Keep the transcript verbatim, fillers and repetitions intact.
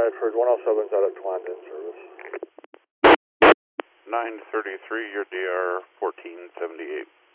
Medford, one oh seven's out of Twanda in service. nine thirty-three, your D R fourteen seventy-eight.